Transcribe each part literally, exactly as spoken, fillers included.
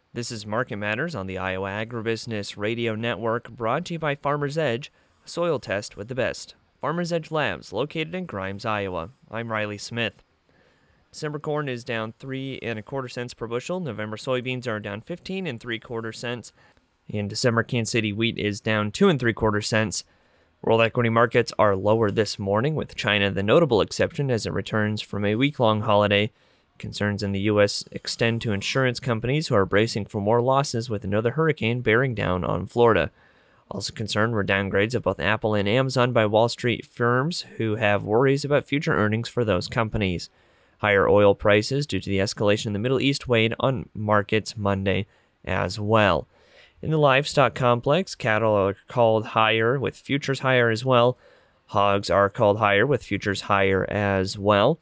This is Market Matters on the Iowa Agribusiness Radio Network, brought to you by Farmer's Edge, a soil test with the best. Farmer's Edge Labs, located in Grimes, Iowa. I'm Riley Smith. December corn is down three and a quarter cents per bushel. November soybeans are down fifteen and three quarter cents. In December, Kansas City wheat is down two and three quarter cents. World equity markets are lower this morning, with China the notable exception as it returns from a week-long holiday. Concerns in the U S extend to insurance companies who are bracing for more losses with another hurricane bearing down on Florida. Also concerned were downgrades of both Apple and Amazon by Wall Street firms who have worries about future earnings for those companies. Higher oil prices due to the escalation in the Middle East weighed on markets Monday as well. In the livestock complex, cattle are called higher with futures higher as well. Hogs are called higher with futures higher as well.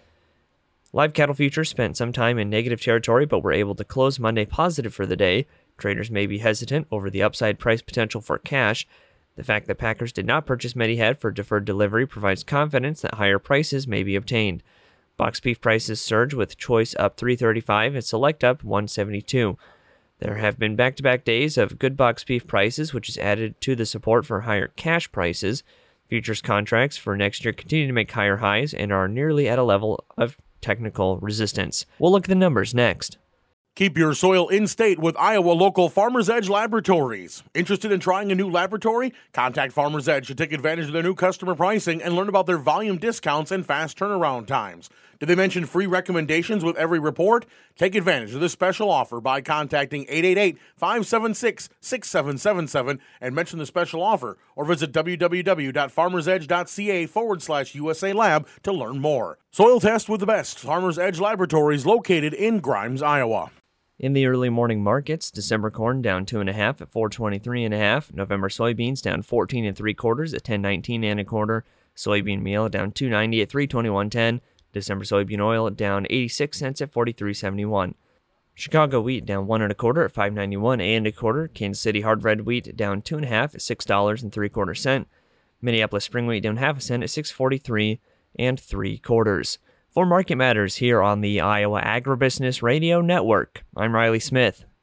Live cattle futures spent some time in negative territory, but were able to close Monday positive for the day. Traders may be hesitant over the upside price potential for cash. The fact that packers did not purchase Medihead for deferred delivery provides confidence that higher prices may be obtained. Box beef prices surge, with choice up three thirty-five and select up one seventy-two. There have been back-to-back days of good box beef prices, which has added to the support for higher cash prices. Futures contracts for next year continue to make higher highs and are nearly at a level of technical resistance. We'll look at the numbers next. Keep your soil in state with Iowa local Farmer's Edge Laboratories. Interested in trying a new laboratory? Contact Farmer's Edge to take advantage of their new customer pricing and learn about their volume discounts and fast turnaround times. Did they mention free recommendations with every report? Take advantage of this special offer by contacting eight eight eight, five seven six, six seven seven seven and mention the special offer, or visit www.farmersedge.ca forward slash USA Lab to learn more. Soil test with the best. Farmer's Edge Laboratories located in Grimes, Iowa. In the early morning markets, December corn down two and a half at four twenty-three and a half. November soybeans down fourteen and three quarters at ten nineteen and a quarter. Soybean meal down two ninety at three twenty-one ten. December soybean oil down eighty-six cents at forty-three seventy-one. Chicago wheat down one and a quarter at five ninety-one and a quarter. Kansas City hard red wheat down two and a half at six dollars and three quarter cent. Minneapolis spring wheat down half a cent at six forty-three and three quarters. For Market Matters here on the Iowa Agribusiness Radio Network, I'm Riley Smith.